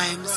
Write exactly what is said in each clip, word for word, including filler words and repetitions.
rhymes.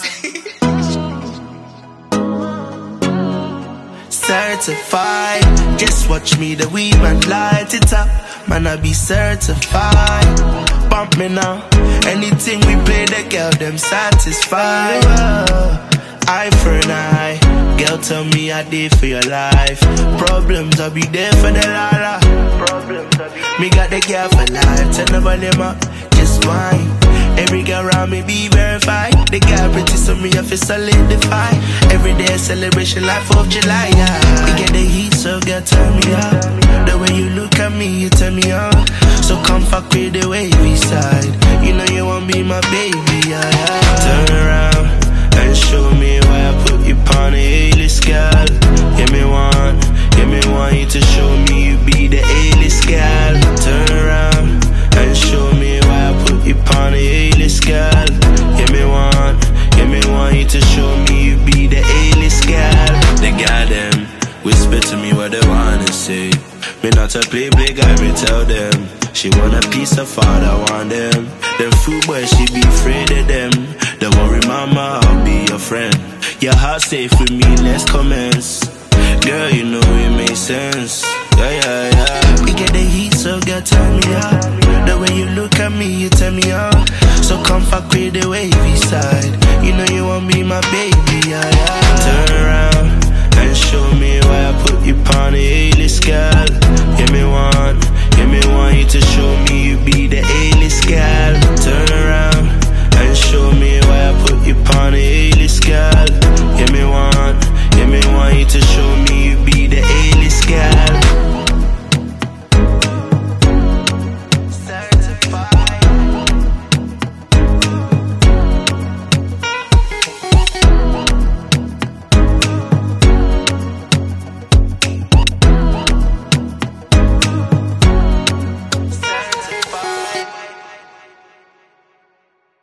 Certified, just watch me, the weed man light it up. Man, I be certified. Bump me now, anything we play, the girl them satisfied. Eye for an eye, girl tell me I did for your life. Problems, I'll be there for the lala. Problems, I'll be me got the girl for life, tell nobody ma, just wine. Every girl around me be verified. The girl pretty so me I feel solidify. Every day a celebration like fourth of July, yeah. We get the heat so girl turn me up. The way you look at me you turn me on. So come fuck with the wavy side. You know you won't be my baby, yeah, yeah. Turn around and show me why I put you on the A-list girl. Give me one, give me one you to show me you be the A-list girl. Turn around and show me why I put you on the A-list girl. Give me one, give me one you to show me you be the A-list girl. They got them whisper to me what they wanna say. Me not a play play guy, me tell them. She want a piece of father, want them. Them food boys, she be afraid of them. Don't worry mama, I'll be your friend. Your heart safe with me, let's commence. Girl, you know it makes sense. Yeah, yeah, yeah. We get the heat, so girl, turn me up. The way you look at me, you turn me on. So come fuck with the wavy side. You know you won't be my baby, yeah, yeah. Turn around and show me why I put you on the A-list girl. Give me one, give me one you to show me you be